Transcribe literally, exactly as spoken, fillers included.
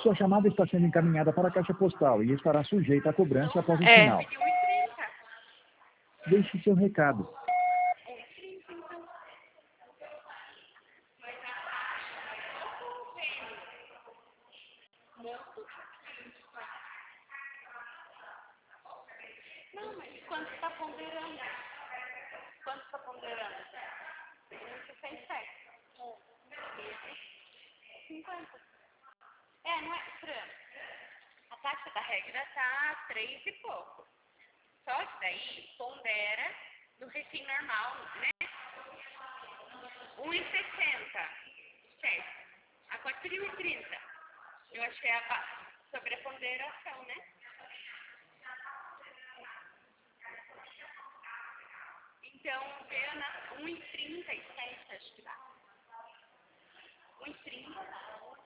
Sua chamada está sendo encaminhada para a caixa postal e estará sujeita à cobrança após o É. sinal. Deixe seu recado. Não, mas quanto está ponderando? Quanto está ponderando? sessenta e sete. cinquenta. É, não é, Fran? A taxa da regra está três e pouco. Só que daí pondera no refim normal, né? um e sessenta. Certo. A quatro e trinta. Eu achei a sobre a ponderação, né? Então, veio na um e trinta e sete, acho que dá. um e trinta.